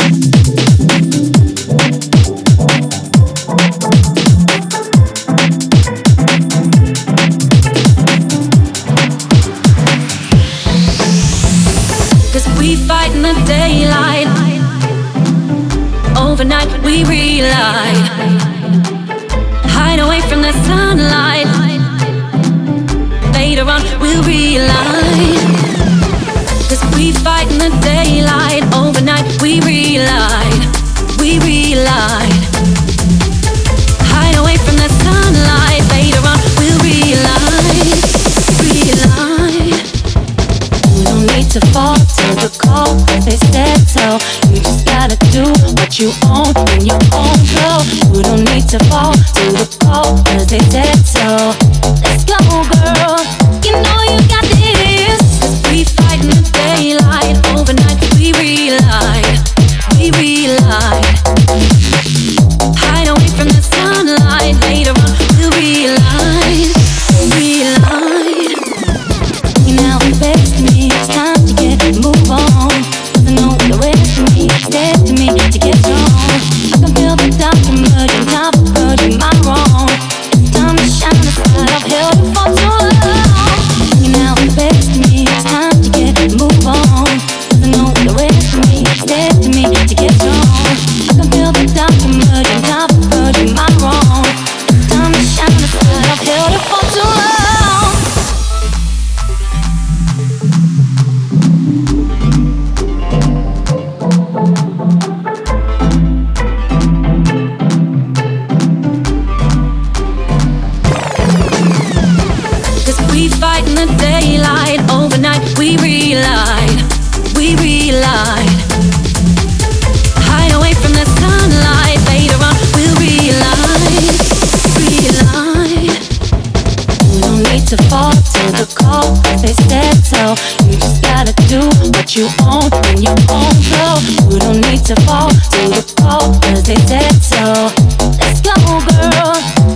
We fight in the daylight. Overnight we relight. Hide away from the sunlight. Later on we'll relight. 'Cause we fight in the daylight. Overnight we relight. We relight. Hide away from the sunlight. Later on we'll relight. Relight. You don't need to fall to the call, they said so. You just gotta do what you own in your own flow. You don't need to fall to the call, cause they said so. Let's go, girl, you know you got this. 'Cause we fight in the daylight. Overnight we relight. We relight. Hide away from the sunlight. Later on we'll relight. Relight. You now best me, it's time to get move on. Doesn't know the rest of me, said to me to get strong. I can feel the dark emerging, top emerging, my wrong. It's time to shine the side, I've held it for too long. You now best me, it's time to get move on. Doesn't know the rest of me, said to me to get strong. I can feel the dark emerging, top emerging, my wrong. It's time to shine the side, I've held it for too long. We fight in the daylight. Overnight we relight. We relight. Hide away from the sunlight. Later on we'll relight. Relight. You don't need to fall to the call, cause they said so. You just gotta do what you own in your own flow. You don't need to fall to the call, cause they said so. Let's go, girl.